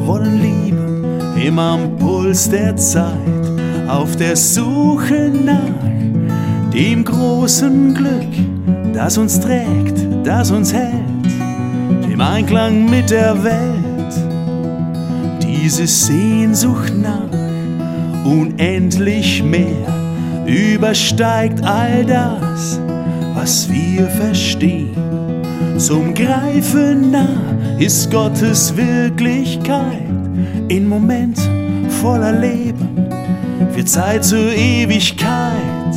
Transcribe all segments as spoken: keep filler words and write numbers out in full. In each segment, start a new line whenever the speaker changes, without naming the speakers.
wollen lieben, immer am Puls der Zeit, auf der Suche nach dem großen Glück, das uns trägt, das uns hält, dem Einklang mit der Welt. Diese Sehnsucht nach unendlich mehr übersteigt all das, was wir verstehen. Zum Greifen nah ist Gottes Wirklichkeit in Momenten voller Leben, für Zeit zur Ewigkeit.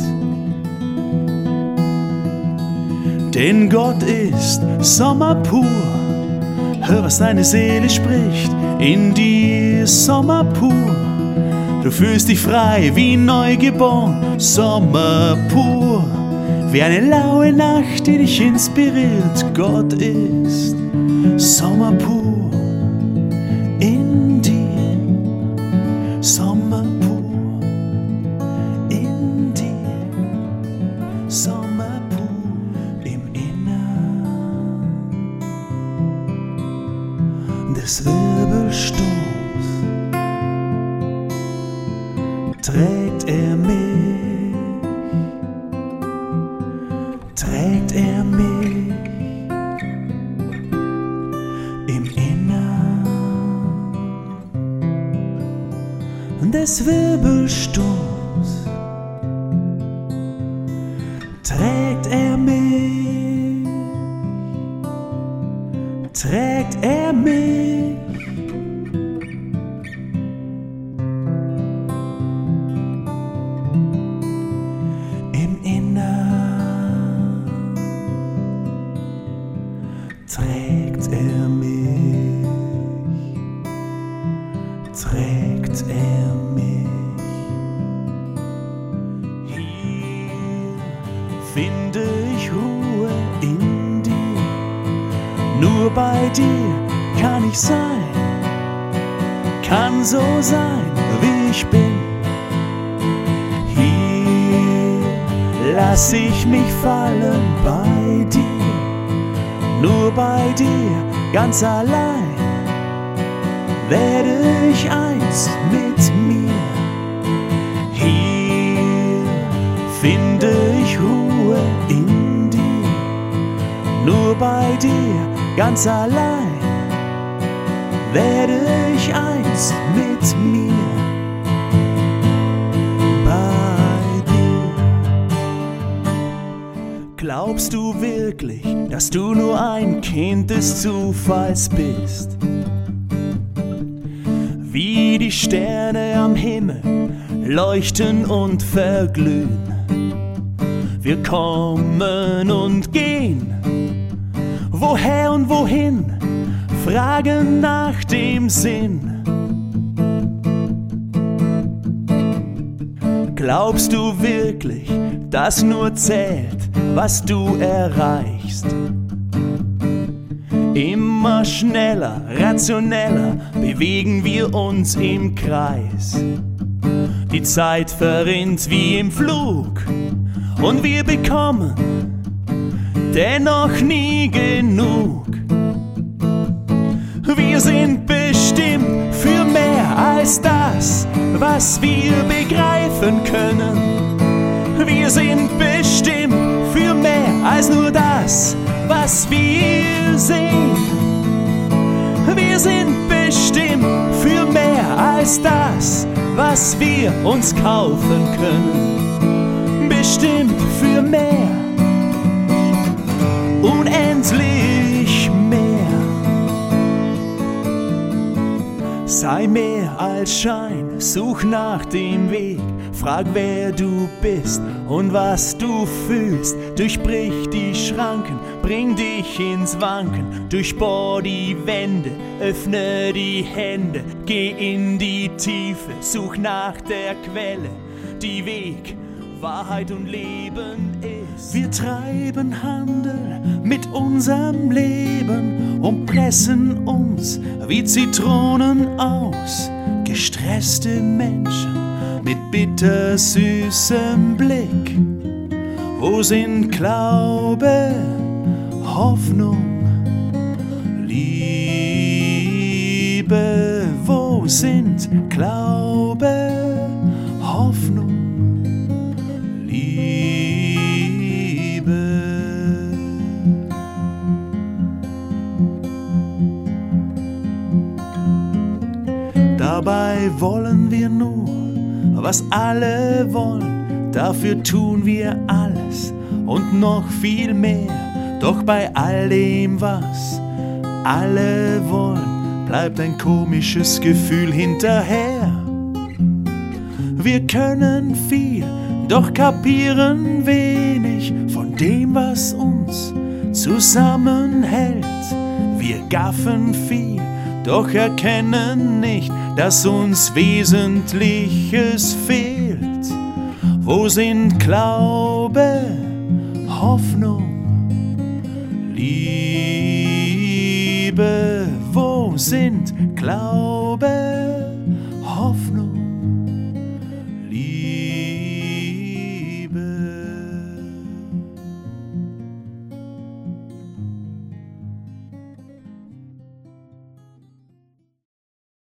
Denn Gott ist Sommer pur, hör, was deine Seele spricht, in dir ist Sommer pur. Du fühlst dich frei wie neugeboren, Sommer pur, wie eine laue Nacht, die dich inspiriert. Gott ist Sommer pur in dir, Sommer pur in dir, Sommer pur im Innern des Wirbelsturms. Trägt er mich, trägt er mich im Innern des Wirbelsturms. Trägt er mich, trägt er mich trägt er mich, trägt er mich. Hier finde ich Ruhe in dir, nur bei dir kann ich sein, kann so sein, wie ich bin. Hier lass ich mich fallen bei dir, nur bei dir, ganz allein, werde ich eins mit mir. Hier finde ich Ruhe in dir, nur bei dir, ganz allein, werde ich eins mit mir. Glaubst du wirklich, dass du nur ein Kind des Zufalls bist? Wie die Sterne am Himmel leuchten und verglühen. Wir kommen und gehen, woher und wohin, fragen nach dem Sinn. Glaubst du wirklich, dass nur zählt, was du erreichst? Immer schneller, rationeller bewegen wir uns im Kreis. Die Zeit verrinnt wie im Flug und wir bekommen dennoch nie genug. Wir sind bestimmt für mehr als das, was wir begreifen können. Wir sind bestimmt für mehr als nur das, was wir sehen. Wir sind bestimmt für mehr als das, was wir uns kaufen können. Bestimmt für mehr, unendlich mehr. Sei mehr als Schein, such nach dem Weg, frag wer du bist und was du fühlst. Durchbrich die Schranken, bring dich ins Wanken, durchbohr die Wände, öffne die Hände, geh in die Tiefe, such nach der Quelle, die Weg, Wahrheit und Leben ist. Wir treiben Handel mit unserem Leben und pressen uns wie Zitronen aus. Gestresste Menschen mit bittersüßem Blick. Wo sind Glaube, Hoffnung, Liebe? sind Glaube, Hoffnung, Liebe? Dabei wollen wir nur, was alle wollen, dafür tun wir alles und noch viel mehr. Doch bei all dem, was alle wollen, bleibt ein komisches Gefühl hinterher. Wir können viel, doch kapieren wenig von dem, was uns zusammenhält. Wir gaffen viel, doch erkennen nicht, dass uns Wesentliches fehlt. Wo sind Glaube, Hoffnung, Liebe? Wo sind Glaube, Hoffnung,